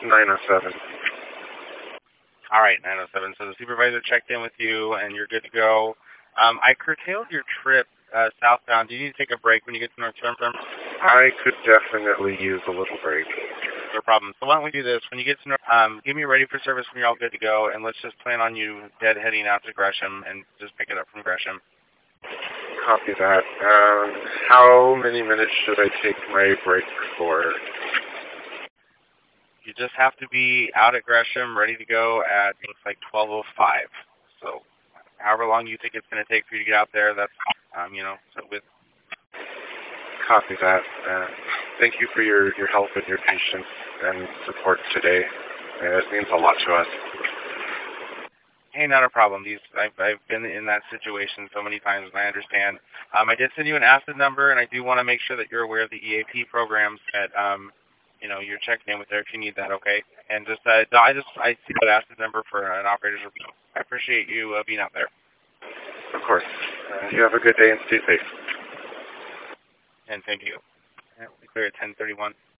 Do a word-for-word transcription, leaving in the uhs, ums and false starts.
nine oh seven. All right, nine oh seven. So the supervisor checked in with you, and you're good to go. Um, I curtailed your trip uh, southbound. Do you need to take a break when you get to North Sherman? I could definitely use a little break. No problem. So why don't we do this? When you get to North, um, give me ready for service when you're all good to go, and let's just plan on you dead heading out to Gresham and just pick it up from Gresham. Copy that. Um, how many minutes should I take my break for? You just have to be out at Gresham, ready to go at, looks like twelve oh five. So however long you think it's going to take for you to get out there, that's, um, you know, so with... Copy that. Uh, thank you for your, your help and your patience and support today. Uh, it means a lot to us. Hey, not a problem. These I've, I've been in that situation so many times, and I understand. Um, I did send you an ACID number, and I do want to make sure that you're aware of the E A P programs that, um, you know, you're checking in with there if you need that, okay? And just, uh, no, I just, I see that ACID number for an operator's review. I appreciate you uh, being out there. Of course. Uh, you have a good day and stay safe. And thank you. Yeah, we clear at ten thirty-one.